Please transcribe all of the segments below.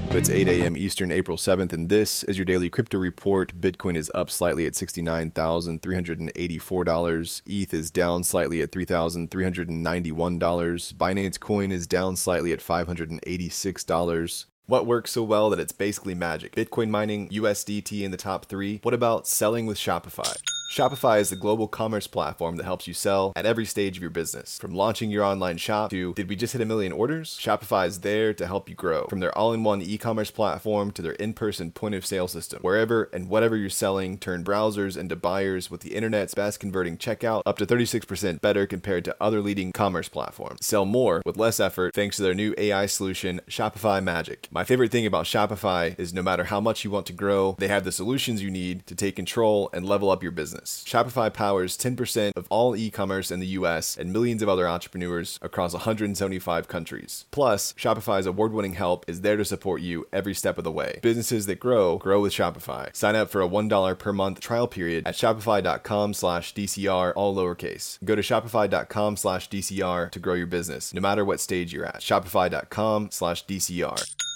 It's 8 a.m. Eastern, April 7th, and this is your daily crypto report. Bitcoin is up slightly at $69,384. ETH is down slightly at $3,391. Binance Coin is down slightly at $586. What works so well that it's basically magic? Bitcoin mining, USDT in the top 3. What about selling with Shopify? Shopify is the global commerce platform that helps you sell at every stage of your business. From launching your online shop to, did we just hit 1 million orders? Shopify is there to help you grow. From their all-in-one e-commerce platform to their in-person point-of-sale system. Wherever and whatever you're selling, turn browsers into buyers with the internet's best converting checkout, up to 36% better compared to other leading commerce platforms. Sell more with less effort thanks to their new AI solution, Shopify Magic. My favorite thing about Shopify is no matter how much you want to grow, they have the solutions you need to take control and level up your business. Shopify powers 10% of all e-commerce in the US and millions of other entrepreneurs across 175 countries. Plus, Shopify's award-winning help is there to support you every step of the way. Businesses that grow with Shopify. Sign up for a $1 per month trial period at shopify.com/DCR, all lowercase. Go to shopify.com/DCR to grow your business, no matter what stage you're at. Shopify.com/DCR.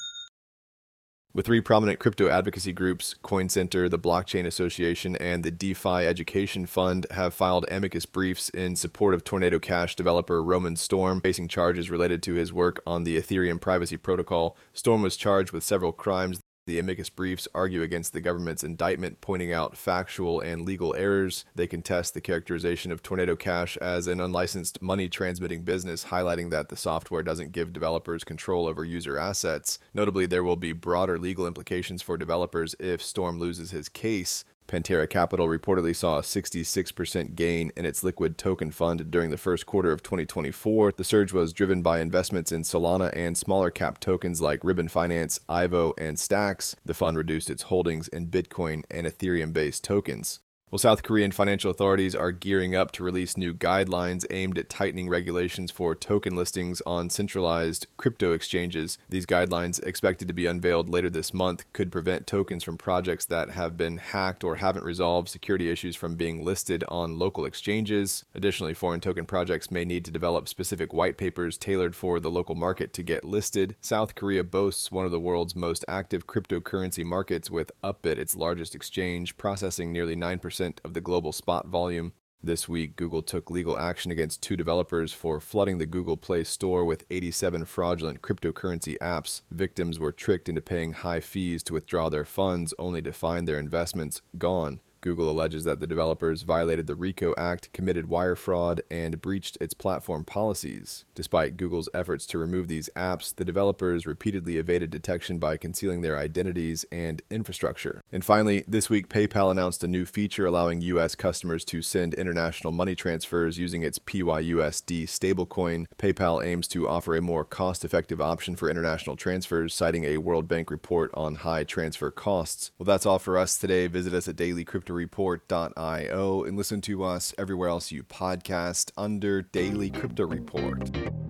With 3 prominent crypto advocacy groups, Coin Center, the Blockchain Association, and the DeFi Education Fund have filed amicus briefs in support of Tornado Cash developer Roman Storm, facing charges related to his work on the Ethereum privacy protocol. Storm was charged with several crimes. The amicus briefs argue against the government's indictment, pointing out factual and legal errors. They contest the characterization of Tornado Cash as an unlicensed money-transmitting business, highlighting that the software doesn't give developers control over user assets. Notably, there will be broader legal implications for developers if Storm loses his case. Pantera Capital reportedly saw a 66% gain in its liquid token fund during the first quarter of 2024. The surge was driven by investments in Solana and smaller cap tokens like Ribbon Finance, Ivo, and Stacks. The fund reduced its holdings in Bitcoin and Ethereum-based tokens. Well, South Korean financial authorities are gearing up to release new guidelines aimed at tightening regulations for token listings on centralized crypto exchanges. These guidelines, expected to be unveiled later this month, could prevent tokens from projects that have been hacked or haven't resolved security issues from being listed on local exchanges. Additionally, foreign token projects may need to develop specific white papers tailored for the local market to get listed. South Korea boasts one of the world's most active cryptocurrency markets, with Upbit, its largest exchange, processing nearly 9% of the global spot volume. This week, Google took legal action against 2 developers for flooding the Google Play Store with 87 fraudulent cryptocurrency apps. Victims were tricked into paying high fees to withdraw their funds, only to find their investments gone. Google alleges that the developers violated the RICO Act, committed wire fraud, and breached its platform policies. Despite Google's efforts to remove these apps, the developers repeatedly evaded detection by concealing their identities and infrastructure. And finally, this week, PayPal announced a new feature allowing U.S. customers to send international money transfers using its PYUSD stablecoin. PayPal aims to offer a more cost-effective option for international transfers, citing a World Bank report on high transfer costs. Well, that's all for us today. Visit us at dailycryptoreport.io and listen to us everywhere else you podcast under Daily Crypto Report.